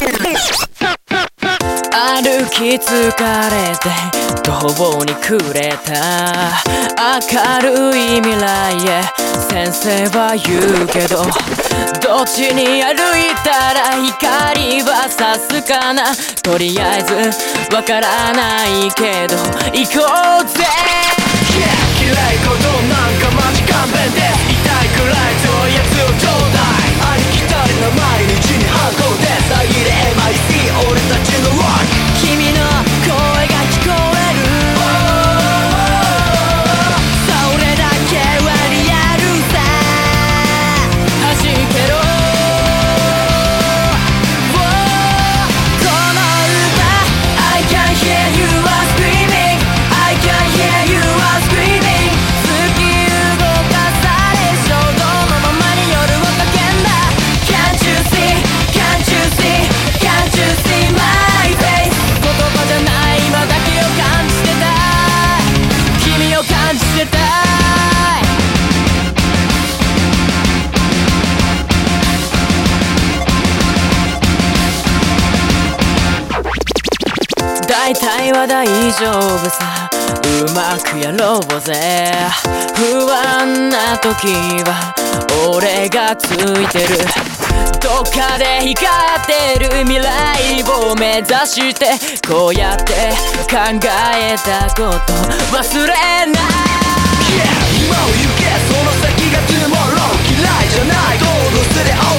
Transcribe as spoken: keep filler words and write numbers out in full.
歩き疲れて途方に暮れた明るい未来へ先生は言うけど、どっちに歩いたら光は差すかな。とりあえずわからないけど行こうぜ。 嫌いことなんかマジ勘弁です。痛いくらい遠いやつをちょうだい。ありきたりな毎日に反抗です。遮れ エムアイシー 俺たちのロック。 君の声が聞こえる、それだけはリアルさ。弾けろこの歌 I can hear you are screaming I can hear you are screaming 突き動かされ衝動のままに夜を叫んだ。 Can't you see Can't you see Can't you see my face 言葉じゃない今だけを感じてたい。君を感じてたい。大体は大丈夫さ、うまくやろうぜ。不安な時は俺がついてる。どっかで光ってる未来を目指してこうやって考えたこと忘れない。 Yeah 今を行けその先が Tomorrow 嫌いじゃないゴールすれ